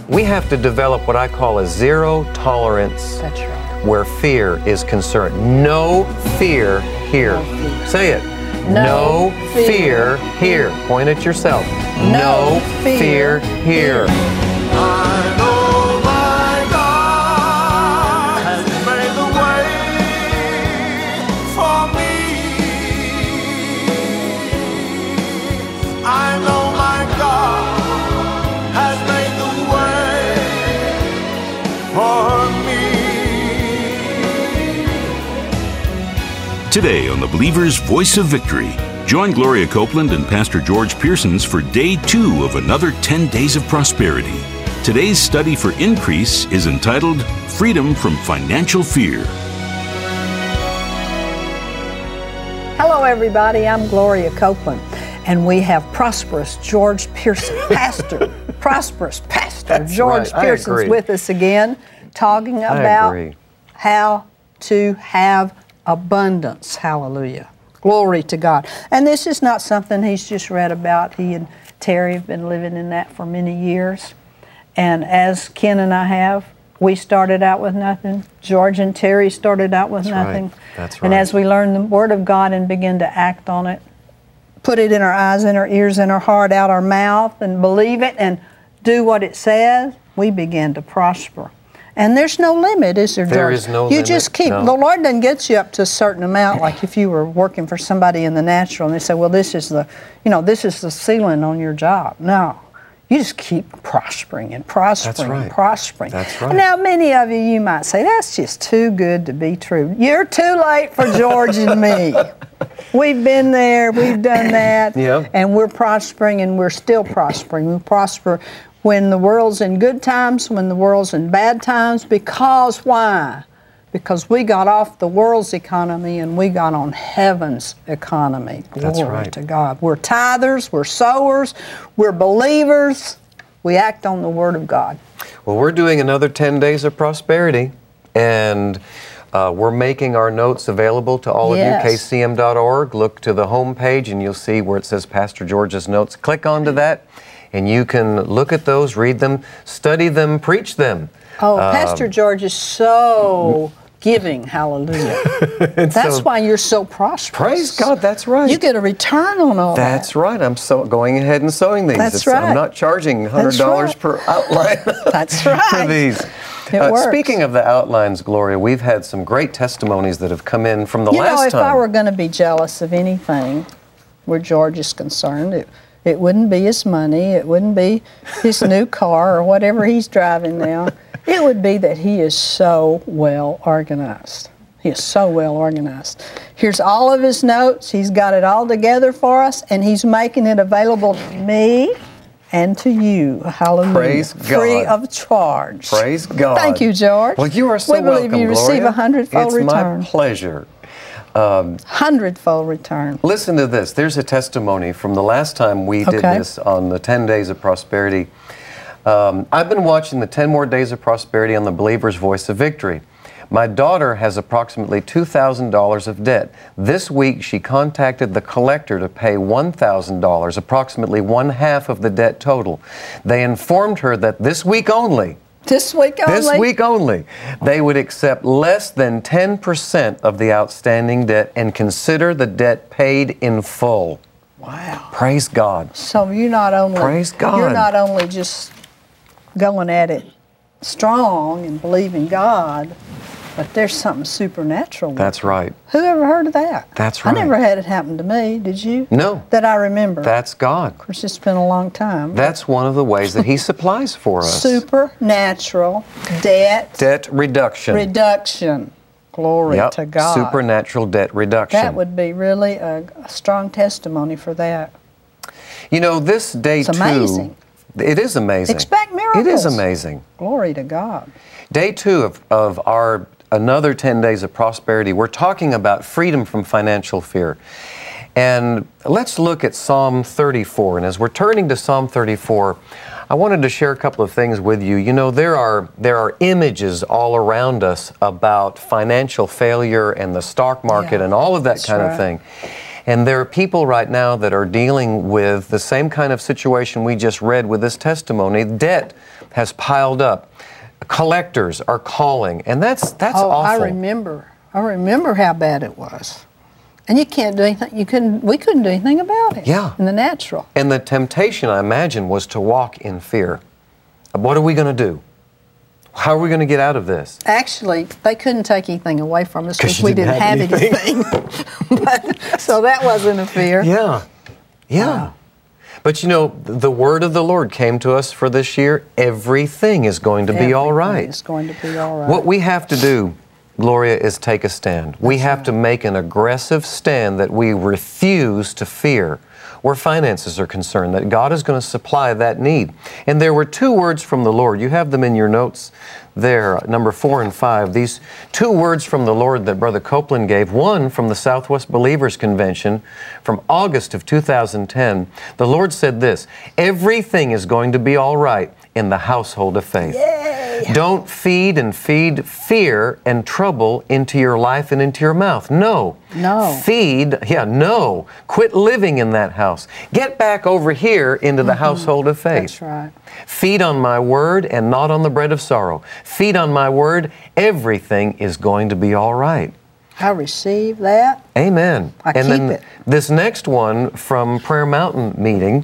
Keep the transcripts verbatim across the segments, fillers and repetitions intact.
we have to develop what I call a zero tolerance. That's right. Where fear is concerned. No fear here. No fear. Say it. No, no fear. fear here. Point at yourself. No, no fear, fear here. I know my God has made the way for me. I know my God has made the way for me. Today on the Believer's Voice of Victory, join Gloria Copeland and Pastor George Pearsons for day two of another ten days of prosperity. Today's study for increase is entitled Freedom from Financial Fear. Hello, everybody. I'm Gloria Copeland, and we have Prosperous George Pearson, Pastor, Prosperous Pastor That's George right. Pearson's with us again, talking about agree. how to have abundance. Hallelujah. Glory to God. And this is not something he's just read about. He and Terry have been living in that for many years. And as Ken and I have, we started out with nothing. George and Terry started out with That's nothing. Right. That's right. And as we learn the Word of God and begin to act on it, put it in our eyes, in our ears, in our heart, out our mouth, and believe it and do what it says, we begin to prosper. And there's no limit, is there, George? There is no you limit. just keep, no. the Lord doesn't get you up to a certain amount, like if you were working for somebody in the natural and they say, well, this is the, you know, this is the ceiling on your job. No. You just keep prospering and prospering That's right. and prospering. That's right. Now, many of you, you might say, that's just too good to be true. You're too late for George and me. We've been there, we've done that, Yeah. and we're prospering, and we're still prospering. We prosper when the world's in good times, when the world's in bad times, because why? Because we got off the world's economy and we got on heaven's economy. Glory That's right. to God. We're tithers, we're sowers, we're believers. We act on the Word of God. Well, we're doing another ten days of prosperity, and uh, we're making our notes available to all Yes. of you, K C M dot org. Look to the home page, and you'll see where it says Pastor George's Notes. Click onto that, and you can look at those, read them, study them, preach them. Oh, Um, Pastor George is so giving, hallelujah. That's so- why you're so prosperous. Praise God, that's right. You get a return on all that. That's right. I'm so going ahead and sewing these. That's It's- right. I'm not charging one hundred dollars That's per outline That's right. for these. It Uh, works. speaking of the outlines, Gloria, we've had some great testimonies that have come in from the You last know, if time. I were going to be jealous of anything where George is concerned, it, it wouldn't be his money, it wouldn't be his new car or whatever he's driving now. It would be that he is so well organized. He is so well organized. Here's all of his notes. He's got it all together for us, and he's making it available to me and to you. Hallelujah. Praise God. Free of charge. Praise God. Thank you, George. Well, you are so We believe welcome, you receive Gloria. a hundredfold it's return. my pleasure. Hundredfold return. Listen to this. There's a testimony from the last time we did Okay. this on the ten days of prosperity. Um, I've been watching the ten more days of prosperity on the Believer's Voice of Victory. My daughter has approximately two thousand dollars of debt. This week, she contacted the collector to pay one thousand dollars, approximately one half of the debt total. They informed her that this week only, This week only? this week only, they would accept less than ten percent of the outstanding debt and consider the debt paid in full. Wow. Praise God. So you're not only Praise God. you're not only just going at it strong and believing God, but there's something supernatural. That's right. Who ever heard of that? That's I right. never had it happen to me. Did you? No. That I remember. That's God. Of course, it's been a long time. That's one of the ways that He supplies for us. Supernatural debt Debt reduction. reduction. Glory Yep. to God. Supernatural debt reduction. That would be really a, a strong testimony for that. You know, this day It's two. amazing. It is amazing. Expect miracles. It is amazing. Glory to God. Day two of, of our another ten days of prosperity, we're talking about freedom from financial fear. And let's look at Psalm thirty-four. And as we're turning to Psalm thirty-four, I wanted to share a couple of things with you. You know, there are there are images all around us about financial failure and the stock market Yeah, and all of that that's kind right. of thing. And there are people right now that are dealing with the same kind of situation we just read with this testimony. Debt has piled up. Collectors are calling, and that's that's oh, awful. I remember. I remember how bad it was. And you can't do anything. You couldn't. We couldn't do anything about it. Yeah. In the natural. And the temptation, I imagine, was to walk in fear. What are we going to do? How are we going to get out of this? Actually, they couldn't take anything away from us 'Cause because you we didn't didn't have have anything. But, so that wasn't a fear. Yeah. Yeah. Wow. But you know, the word of the Lord came to us for this year. Everything is going to be all right. It's going to be all right. What we have to do, Gloria, is take a stand. We have right. to make an aggressive stand that we refuse to fear where finances are concerned, that God is going to supply that need. And there were two words from the Lord. You have them in your notes there, number four and five. These two words from the Lord that Brother Copeland gave, one from the Southwest Believers Convention from August of two thousand ten. The Lord said this, everything is going to be all right in the household of faith. Yay! Don't feed and feed fear and trouble into your life and into your mouth. No. No. Feed, yeah, no. Quit living in that house. Get back over here into the mm-hmm. household of faith. That's right. Feed on my word and not on the bread of sorrow. Feed on my word. Everything is going to be all right. I receive that. Amen. I and keep then it. This next one from Prayer Mountain meeting,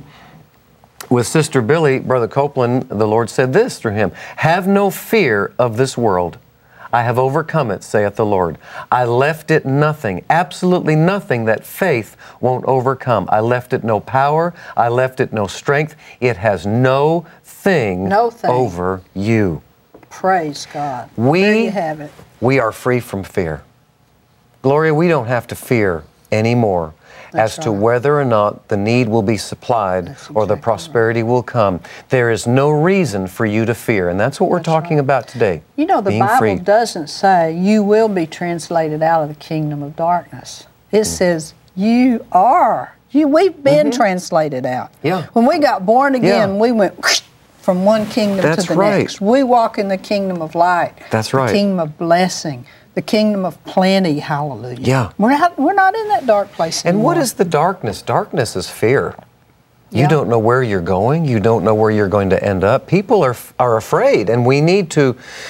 with Sister Billy, Brother Copeland, the Lord said this through him, have no fear of this world. I have overcome it, saith the Lord. I left it nothing, absolutely nothing that faith won't overcome. I left it no power. I left it no strength. It has no thing, no thing. over you. Praise God. We, there you have it. We are free from fear. Gloria, we don't have to fear anymore. That's as to right. whether or not the need will be supplied That's or the exactly prosperity right. will come. There is no reason for you to fear, and that's what we're That's talking right. about today. You know, the being Bible free. doesn't say you will be translated out of the kingdom of darkness. It mm. says you are. You, we've been mm-hmm. translated out. Yeah. When we got born again, Yeah. we went whoosh, from one kingdom That's to the right. next. We walk in the kingdom of light. That's right. The kingdom of blessing. The kingdom of plenty, hallelujah. Yeah. We're not, we're not in that dark place And anymore. what is the darkness? Darkness is fear. You Yeah. don't know where you're going. You don't know where you're going to end up. People are are afraid, and we need to,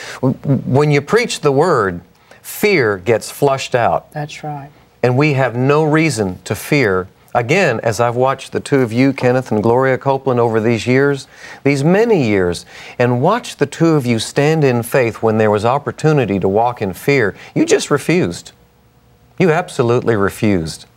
when you preach the word, fear gets flushed out. That's right. And we have no reason to fear. Again, as I've watched the two of you, Kenneth and Gloria Copeland, over these years, these many years, and watched the two of you stand in faith when there was opportunity to walk in fear, you just refused. You absolutely refused.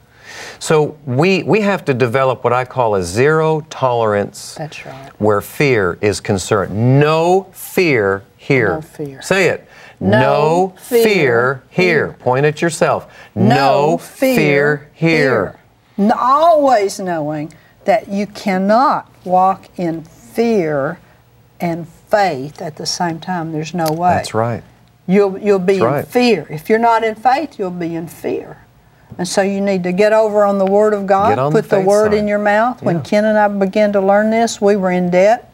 So we, we have to develop what I call a zero tolerance. That's right. Where fear is concerned. No fear here. No fear. Say it. No, no fear, fear here. here. Point at yourself. No, no fear, fear here. here. No, always knowing that you cannot walk in fear and faith at the same time. There's no way. That's right. You'll you'll be That's right. in fear. If you're not in faith, you'll be in fear. And so you need to get over on the Word of God. Get on Put the the, faith Word side. in your mouth. When Yeah. Ken and I began to learn this, we were in debt.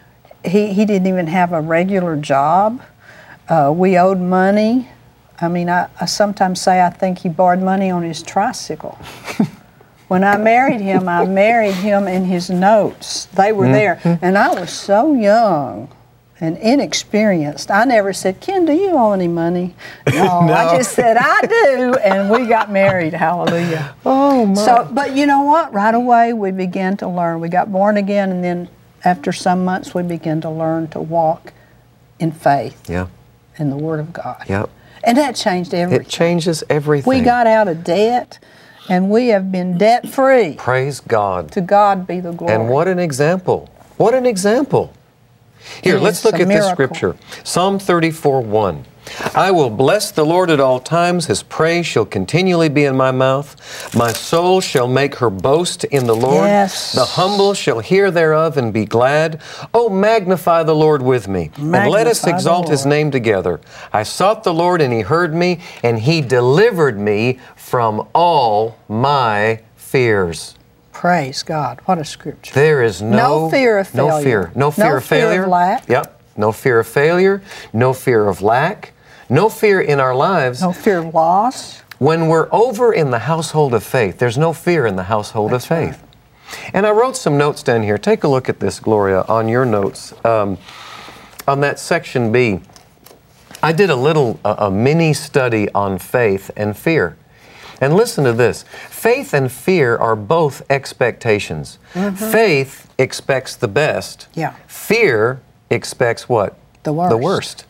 He he didn't even have a regular job. Uh, we owed money. I mean, I, I sometimes say I think he borrowed money on his tricycle. When I married him, I married him in his notes. They were Mm-hmm. there. And I was so young and inexperienced. I never said, Ken, do you owe any money? No, No. I just said, I do. And we got married. Hallelujah. Oh, my. So, but you know what? Right away, we began to learn. We got born again, and then after some months, we began to learn to walk in faith Yeah. in the Word of God. Yep. And that changed everything. It changes everything. We got out of debt, and we have been debt-free. Praise God. To God be the glory. And what an example. What an example. Here, It let's is look a at this miracle. scripture. Psalm thirty-four one. I will bless the Lord at all times. His praise shall continually be in my mouth. My soul shall make her boast in the Lord. Yes. The humble shall hear thereof and be glad. Oh, magnify the Lord with me, and let us Magnify the exalt His Lord. name together. I sought the Lord, and He heard me, and He delivered me from all my fears. Praise God. What a scripture. There is no, No fear of no failure. fear. No fear No of fear of failure. lack. Yep. No fear of failure. No fear of lack. No fear in our lives. No fear of loss. When we're over in the household of faith, there's no fear in the household That's of faith. And I wrote some notes down here. Take a look at this, Gloria, on your notes. Um, on that section B, I did a little, a, a mini study on faith and fear. And listen to this. Faith and fear are both expectations. Mm-hmm. Faith expects the best. Yeah. Fear expects what? The worst. The worst.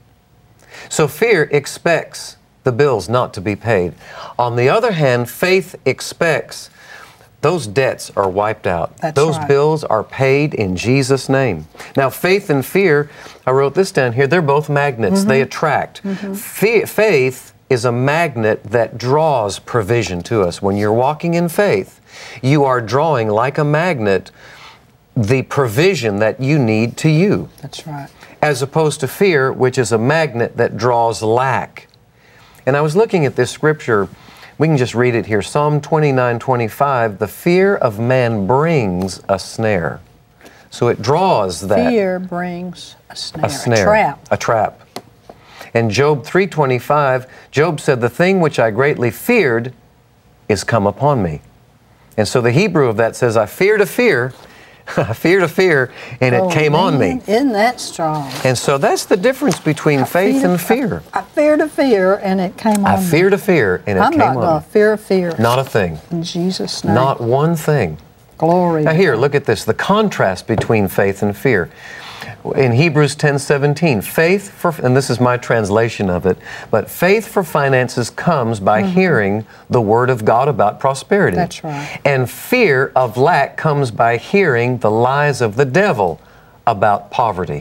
So fear expects the bills not to be paid. On the other hand, faith expects those debts are wiped out. That's those right. bills are paid in Jesus' name. Now, faith and fear, I wrote this down here, they're both magnets. Mm-hmm. They attract. Mm-hmm. Fe- faith is a magnet that draws provision to us. When you're walking in faith, you are drawing like a magnet the provision that you need to you. That's right. As opposed to fear, which is a magnet that draws lack. And I was looking at this scripture. We can just read it here. Psalm twenty-nine twenty-five, the fear of man brings a snare. So it draws that. Fear brings a snare. A snare. A trap. A trap. And Job three twenty-five, Job said, the thing which I greatly feared is come upon me. And so the Hebrew of that says, I feared a fear, I feared a fear, and it Oh, came man, on me. Isn't that strong? And so that's the difference between I faith feared- and fear. I, I feared a fear, and it came on I me. feared a fear, and it I'm came not on going me. to fear a fear. Not a thing. In Jesus' name. Not one thing. Glory. Now here, look at this, the contrast between faith and fear. In Hebrews ten seventeen, faith for, and this is my translation of it, but faith for finances comes by mm-hmm. hearing the Word of God about prosperity. That's right. And fear of lack comes by hearing the lies of the devil about poverty.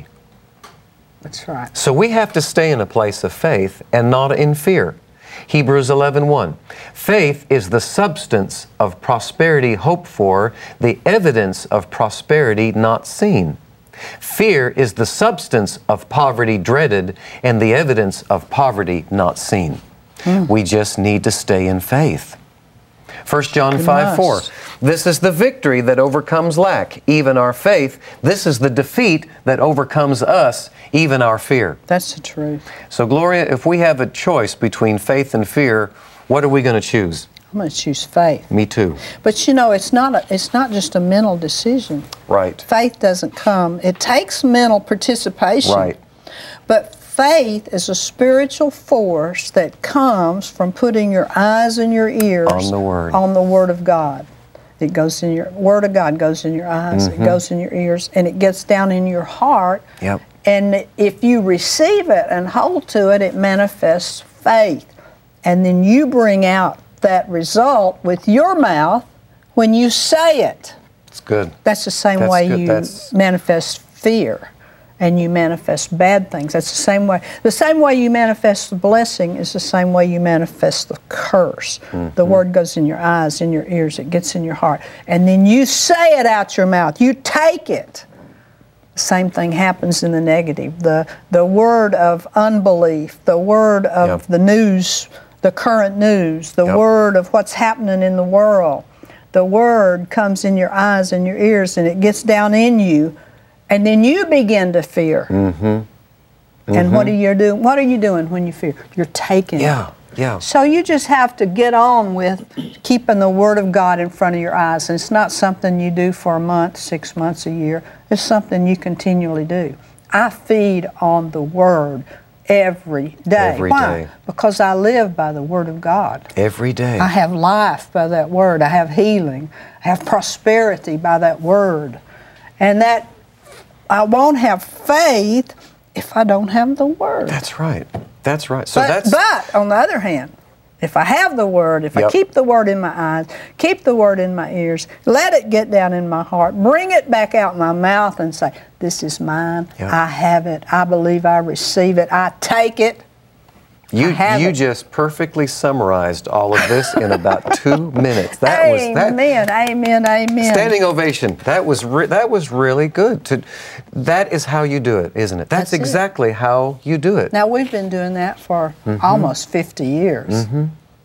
That's right. So we have to stay in a place of faith and not in fear. Hebrews eleven one. Faith is the substance of prosperity hoped for, the evidence of prosperity not seen. Fear is the substance of poverty dreaded and the evidence of poverty not seen. Mm. We just need to stay in faith. First John five four. This is the victory that overcomes lack, even our faith. This is the defeat that overcomes us, even our fear. That's the truth. So, Gloria, if we have a choice between faith and fear, what are we going to choose? I'm going to choose faith. Me too. But you know, it's not a, it's not just a mental decision. Right. Faith doesn't come. It takes mental participation. Right. But faith is a spiritual force that comes from putting your eyes and your ears on the Word. On the Word of God. It goes in your Word of God goes in your eyes. Mm-hmm. It goes in your ears, and it gets down in your heart. Yep. And if you receive it and hold to it, it manifests faith, and then you bring out that result with your mouth when you say it. It's good. That's the same That's way good. you That's... manifest fear and you manifest bad things. That's the same way. The same way you manifest the blessing is the same way you manifest the curse. Mm-hmm. The Word goes in your eyes, in your ears, it gets in your heart. And then you say it out your mouth. You take it. The same thing happens in the negative. The, the word of unbelief, the word of yep. the news, the current news, the yep. word of what's happening in the world. The Word comes in your eyes and your ears, and it gets down in you, and then you begin to fear. Mm-hmm. Mm-hmm. And what are you doing? What are you doing when you fear? You're taking yeah, it. Yeah. So you just have to get on with keeping the Word of God in front of your eyes. And it's not something you do for a month, six months, a year. It's something you continually do. I feed on the Word every day. Every Why? day. Because I live by the Word of God. Every day. I have life by that Word. I have healing. I have prosperity by that Word. And that I won't have faith if I don't have the Word. That's right. That's right. So but, that's. But on the other hand, if I have the Word, if yep. I keep the Word in my eyes, keep the Word in my ears, let it get down in my heart, bring it back out my mouth and say, this is mine, yep. I have it, I believe I receive it, I take it. You I you it. just perfectly summarized all of this in about two minutes. That amen, was that. Amen, amen, amen. Standing ovation. That was re- that was really good. To, that is how you do it, isn't it? That's, That's exactly it. how you do it. Now, we've been doing that for mm-hmm. almost fifty years. Mm-hmm.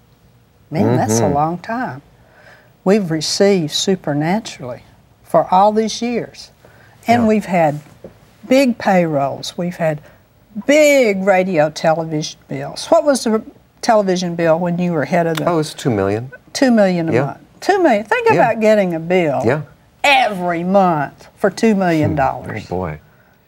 Man, mm-hmm. that's a long time. We've received supernaturally for all these years. And yeah. we've had big payrolls. We've had big radio television bills. What was the television bill when you were head of the... Oh, it's two million. Two million a yeah. month. Two million. Think yeah. about getting a bill yeah. every month for two million dollars. Oh, boy.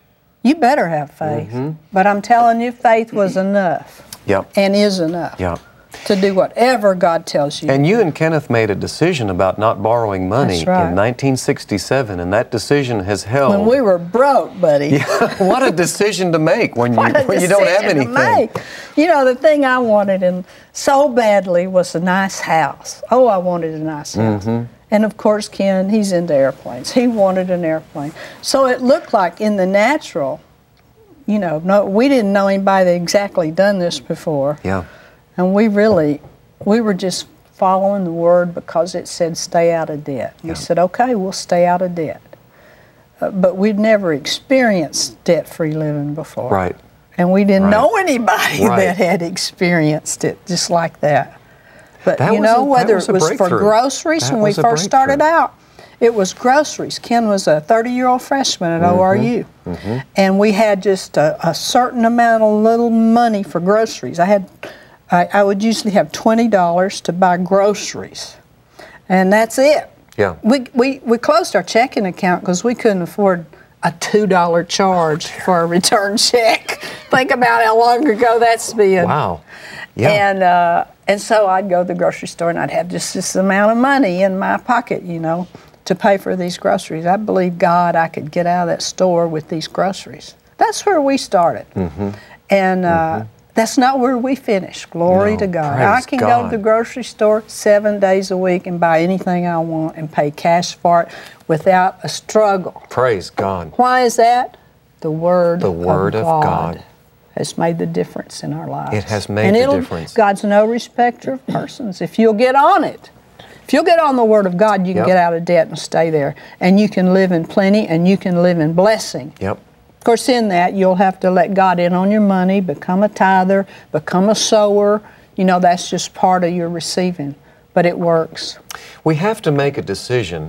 you better have faith. Mm-hmm. But I'm telling you, faith was enough. Yep. And is enough. Yep. To do whatever God tells you. And you and Kenneth made a decision about not borrowing money That's right. in nineteen sixty-seven, and that decision has held. When we were broke, buddy. Yeah, what a decision to make when you What a when you don't have decision to anything. make. You know, the thing I wanted and so badly was a nice house. Oh, I wanted a nice house. Mm-hmm. And of course, Ken, he's into airplanes. He wanted an airplane. So it looked like in the natural, you know, no, we didn't know anybody that exactly done this before. Yeah. And we really, we were just following the word because it said stay out of debt. We Yeah. said, okay, we'll stay out of debt. Uh, but we'd never experienced debt-free living before. Right. And we didn't Right. know anybody Right. that had experienced it just like that. But That you was know, a- that whether was it a was for breakthrough. groceries That when we was a first started breakthrough. out, it was groceries. Ken was a thirty-year-old freshman at Mm-hmm. O R U. Mm-hmm. And we had just a, a certain amount of little money for groceries. I had, I, I would usually have twenty dollars to buy groceries. And that's it. Yeah. We, we, we closed our checking account because we couldn't afford a two dollar charge for a return check. Think about how long ago that's been. Wow. Yeah. And uh, and so I'd go to the grocery store and I'd have just this amount of money in my pocket, you know, to pay for these groceries. I believe God I could get out of that store with these groceries. That's where we started. Mm-hmm. And uh, mm-hmm. that's not where we finished. Glory No, to God. praise I can go God. to the grocery store seven days a week and buy anything I want and pay cash for it without a struggle. Praise God. Why is that? The Word, The Word of God. has made the difference in our lives. It has made and the it'll- difference. God's no respecter of persons. If you'll get on it, if you'll get on the Word of God, you can Yep. get out of debt and stay there. And you can live in plenty and you can live in blessing. Yep. Of course, in that, you'll have to let God in on your money, become a tither, become a sower. You know, that's just part of your receiving. But it works. We have to make a decision.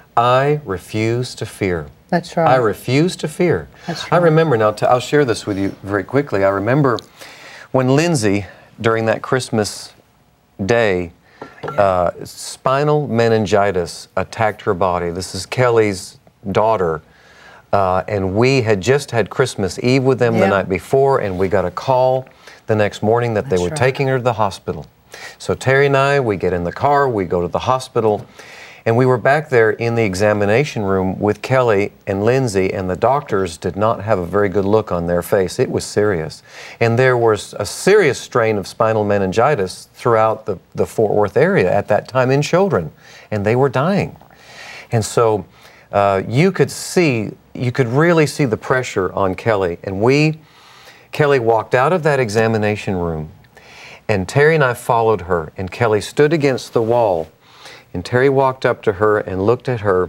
I refuse to fear. That's right. I refuse to fear. That's I right. remember now, t- I'll share this with you very quickly. I remember when Lindsay, during that Christmas day, uh, spinal meningitis attacked her body. This is Kelly's daughter. Uh, and we had just had Christmas Eve with them the Yeah. night before, and we got a call the next morning that they That's were right. taking her to the hospital. So Terry and I, we get in the car, we go to the hospital, and we were back there in the examination room with Kelly and Lindsay, and the doctors did not have a very good look on their face. It was serious. And there was a serious strain of spinal meningitis throughout the, the Fort Worth area at that time in children, and they were dying. And so uh, you could see, you could really see the pressure on Kelly. And we, Kelly walked out of that examination room, and Terry and I followed her, and Kelly stood against the wall, and Terry walked up to her and looked at her,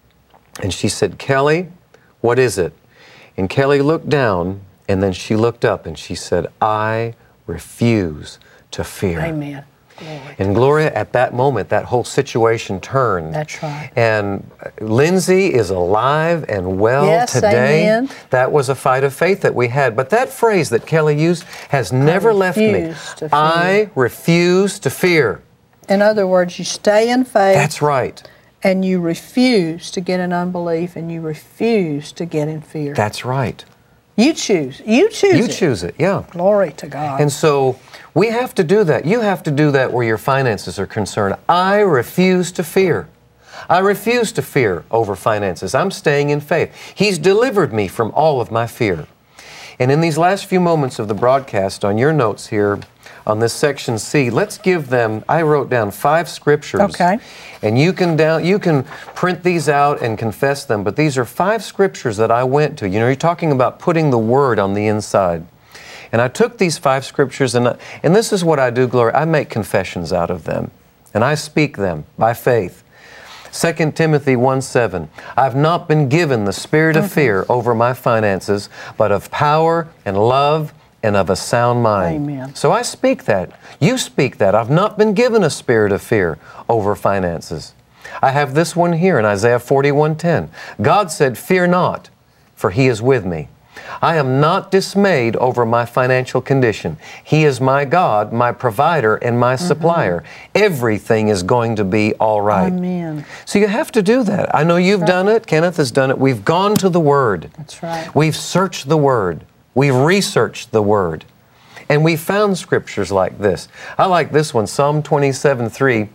and she said, "Kelly, what is it?" And Kelly looked down, and then she looked up, and she said, "I refuse to fear." Amen. Glory. And Gloria, at that moment, that whole situation turned. That's right. And Lindsay is alive and well Yes, today. amen. That was a fight of faith that we had. But that phrase that Kelly used has never left me. refuse to fear. I refuse to fear. In other words, you stay in faith. That's right. And you refuse to get in unbelief, and you refuse to get in fear. That's right. You choose. You choose You it. choose it, yeah. Glory to God. And so we have to do that. You have to do that where your finances are concerned. I refuse to fear. I refuse to fear over finances. I'm staying in faith. He's delivered me from all of my fear. And in these last few moments of the broadcast, on your notes here, on this section C, let's give them, I wrote down five scriptures. Okay. And you can down, you can print these out and confess them, but these are five scriptures that I went to. You know, you're talking about putting the Word on the inside. And I took these five scriptures, and, I, and this is what I do, Gloria. I make confessions out of them, and I speak them by faith. Second Timothy one seven, I've not been given the spirit of fear over my finances, but of power and love and of a sound mind. Amen. So I speak that. You speak that. I've not been given a spirit of fear over finances. I have this one here in Isaiah forty-one ten. God said, "Fear not, for He is with me. I am not dismayed over my financial condition. He is my God, my provider, and my mm-hmm. supplier. Everything is going to be all right. Amen. So you have to do that. I know you've That's right. done it. Kenneth has done it. We've gone to the Word. That's right. We've searched the Word. We've researched the Word. And we found scriptures like this. I like this one, Psalm twenty-seven three.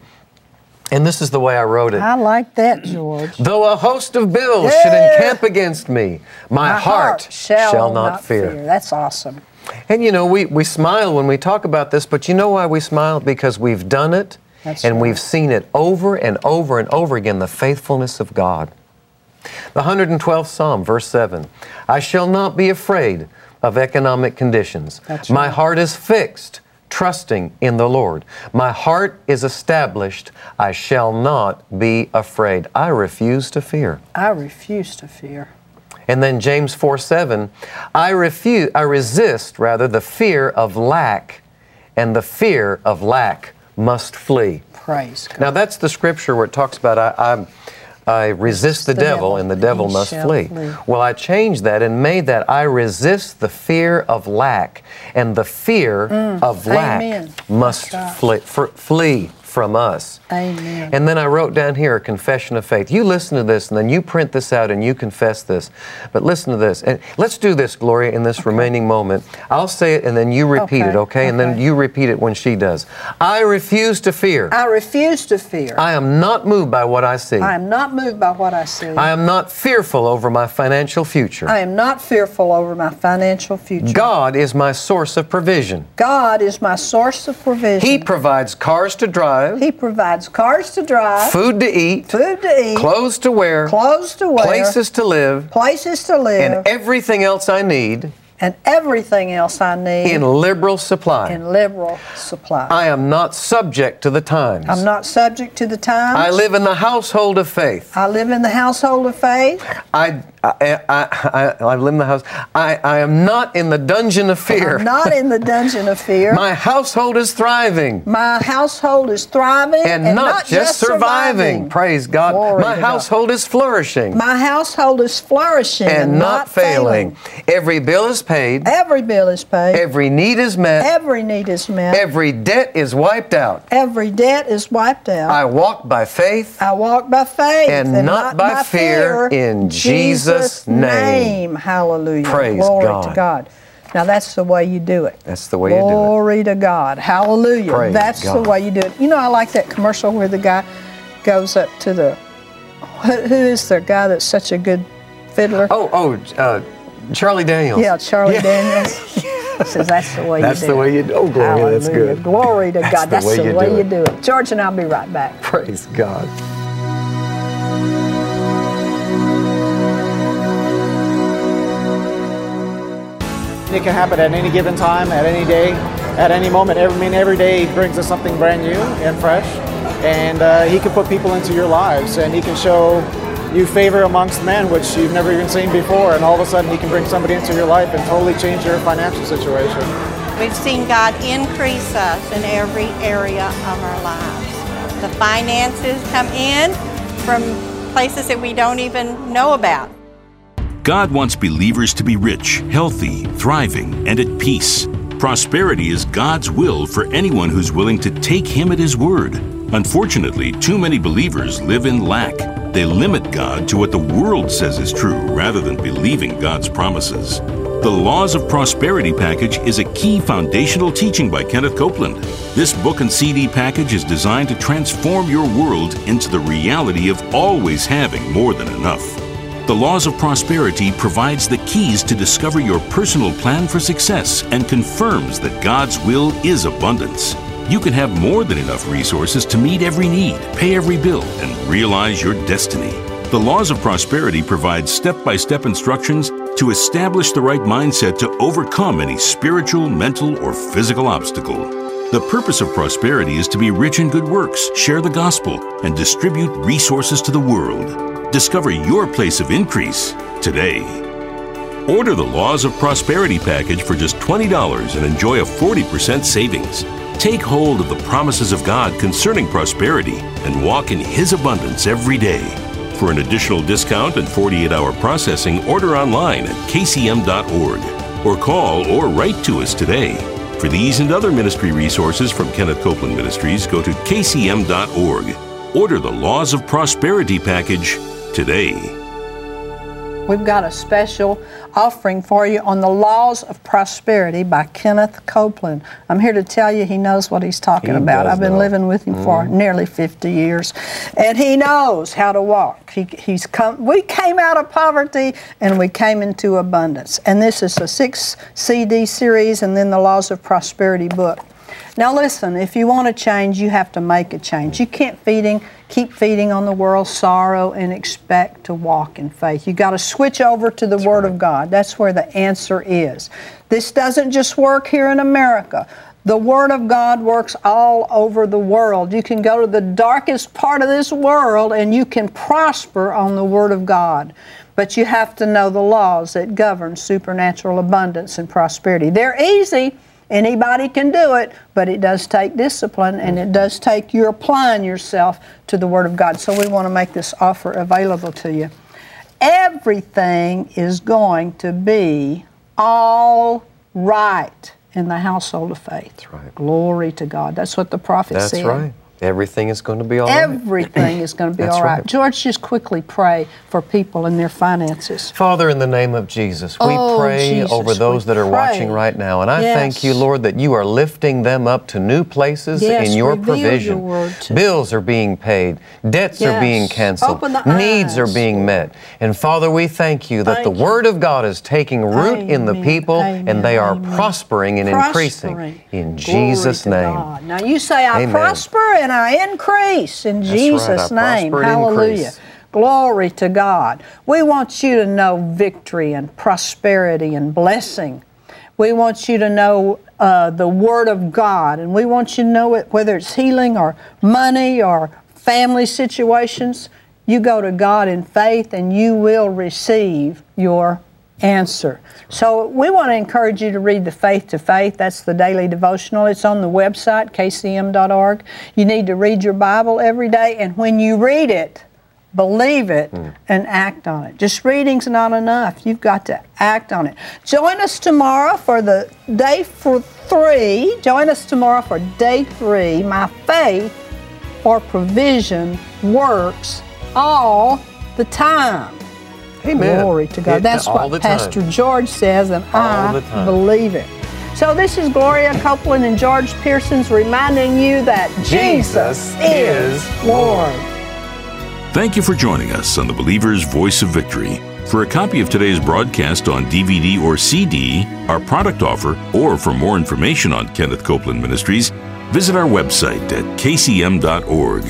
And this is the way I wrote it. I like that, George. Though a host of bills Yeah. should encamp against me, my, My heart, shall, shall not, fear. fear. That's awesome. And you know, we, we smile when we talk about this, but you know why we smile? Because we've done it, That's and right. we've seen it over and over and over again, the faithfulness of God. The one hundred twelfth Psalm, verse seven, I shall not be afraid of economic conditions. That's My right. heart is fixed, trusting in the Lord. My heart is established. I shall not be afraid. I refuse to fear. I refuse to fear. And then James four seven, I refuse, I resist rather the fear of lack, and the fear of lack must flee. Praise God. Now that's the scripture where it talks about I, I, I resist the, The devil, devil, and the devil he must shall flee. flee. Well, I changed that and made that I resist the fear of lack, and the fear of lack Amen. must That's right. flee, f- flee from us. Amen. And then I wrote down here a confession of faith. You listen to this, and then you print this out and you confess this. But listen to this. And let's do this, Gloria, in this okay. remaining moment. I'll say it, and then you repeat okay. it, okay? And okay. then you repeat it when she does. I refuse to fear. I refuse to fear. I am not moved by what I see. I am not moved by what I see. I am not fearful over my financial future. I am not fearful over my financial future. God is my source of provision. God is my source of provision. He provides cars to drive. He provides cars to drive, food to eat, food to eat, clothes to wear, clothes to wear, places to live, places to live, and everything else I need and everything else I need in liberal supply. in liberal supply. I am not subject to the times. I'm not subject to the times. I live in the household of faith. I live in the household of faith. I, I, I, I, I live in the house. I, I am not in the dungeon of fear. I'm not in the dungeon of fear. My household is thriving. My household is thriving And, and not, just surviving. Praise God. Glory My to household God. is flourishing. My household is flourishing and, and not failing. Every bill is paid. Every bill is paid. Every need is met. Every need is met. Every debt is wiped out. Every debt is wiped out. I walk by faith I walk by faith and, and not, not by, by fear, fear in Jesus' name. name. Hallelujah. Praise Glory God. to God. Now that's the way you do it. That's the way you do it. Glory to God. Hallelujah. Praise that's God. the way you do it. You know, I like that commercial where the guy goes up to the, who, who is the guy that's such a good fiddler? Oh, oh, uh, Charlie Daniels. Yeah, Charlie yeah. Daniels. Says that's the way that's you do it. That's the way you do it. Oh, Gloria, Hallelujah. that's good. Glory to that's God. The That's way the you way do you it. do it. George and I'll be right back. Praise God. It can happen at any given time, at any day, at any moment. Every, I mean, every day brings us something brand new and fresh. And uh, he can put people into your lives, and he can show you favor amongst men, which you've never even seen before. And all of a sudden, he can bring somebody into your life and totally change your financial situation. We've seen God increase us in every area of our lives. The finances come in from places that we don't even know about. God wants believers to be rich, healthy, thriving, and at peace. Prosperity is God's will for anyone who's willing to take Him at His word. Unfortunately, too many believers live in lack. They limit God to what the world says is true rather than believing God's promises. The Laws of Prosperity package is a key foundational teaching by Kenneth Copeland. This book and C D package is designed to transform your world into the reality of always having more than enough. The Laws of Prosperity provides the keys to discover your personal plan for success and confirms that God's will is abundance. You can have more than enough resources to meet every need, pay every bill, and realize your destiny. The Laws of Prosperity provide step-by-step instructions to establish the right mindset to overcome any spiritual, mental, or physical obstacle. The purpose of prosperity is to be rich in good works, share the gospel, and distribute resources to the world. Discover your place of increase today. Order the Laws of Prosperity package for just twenty dollars and enjoy a forty percent savings. Take hold of the promises of God concerning prosperity and walk in His abundance every day. For an additional discount and forty-eight hour processing, order online at k c m dot org or call or write to us today. For these and other ministry resources from Kenneth Copeland Ministries, go to k c m dot org. Order the Laws of Prosperity package today. We've got a special offering for you on the Laws of Prosperity by Kenneth Copeland. I'm here to tell you he knows what he's talking He about. does I've been know. living with him for nearly fifty years, and he knows how to walk. He, he's come. We came out of poverty and we came into abundance. And this is a six C D series, and then the Laws of Prosperity book. Now listen, if you want to change, you have to make a change. You can't feeding, keep feeding on the world's sorrow and expect to walk in faith. You got to switch over to the That's Word right. of God. That's where the answer is. This doesn't just work here in America. The Word of God works all over the world. You can go to the darkest part of this world and you can prosper on the Word of God. But you have to know the laws that govern supernatural abundance and prosperity. They're easy. Anybody can do it, but it does take discipline, and it does take you applying yourself to the Word of God. So we want to make this offer available to you. Everything is going to be all right in the household of faith. That's right. Glory to God. That's what the prophet That's said. right. Everything is going to be all right. Everything is going to be That's all right. right. George, just quickly pray for people and their finances. Father, in the name of Jesus, we Oh, pray Jesus, over those we that are pray. watching right now. And I Yes. thank you, Lord, that you are lifting them up to new places Yes, in your reveal your provision. word to- Bills are being paid. Debts are Yes. being canceled. Open the Needs are eyes, being met. And Father, we thank you that Thank the you. Word of God is taking root in the Amen. people Amen. and they are Amen. prospering and increasing. Prospering. In Glory Jesus' to name. God. Now you say, I Amen. prosper and I increase in That's Jesus' right. I name. prosper and Hallelujah. increase. Glory to God. We want you to know victory and prosperity and blessing. We want you to know uh, the Word of God, and we want you to know it, whether it's healing or money or family situations. You go to God in faith and you will receive your answer. So we want to encourage you to read the Faith to Faith. That's the daily devotional. It's on the website, k c m dot org. You need to read your Bible every day, and when you read it, believe it Mm. and act on it. Just reading's not enough. You've got to act on it. Join us tomorrow for the day for three. Join us tomorrow for day three. My faith for provision works all the time. Amen. Glory to God. It- That's all what the time. Pastor George says, and All I the time. believe it. So this is Gloria Copeland and George Pearsons reminding you that Jesus, Jesus is is Lord. Thank you for joining us on the Believer's Voice of Victory. For a copy of today's broadcast on D V D or C D, our product offer, or for more information on Kenneth Copeland Ministries, visit our website at k c m dot org.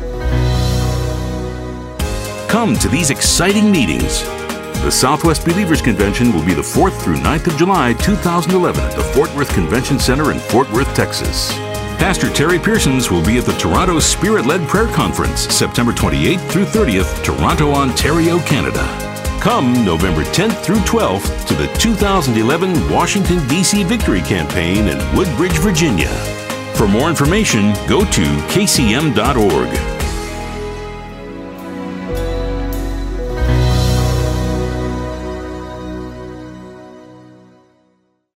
Come to these exciting meetings. The Southwest Believers Convention will be the fourth through ninth of July, two thousand eleven at the Fort Worth Convention Center in Fort Worth, Texas. Pastor Terry Pearsons will be at the Toronto Spirit-Led Prayer Conference, September twenty-eighth through thirtieth, Toronto, Ontario, Canada. Come November tenth through twelfth to the two thousand eleven Washington, D C Victory Campaign in Woodbridge, Virginia. For more information, go to k c m dot org.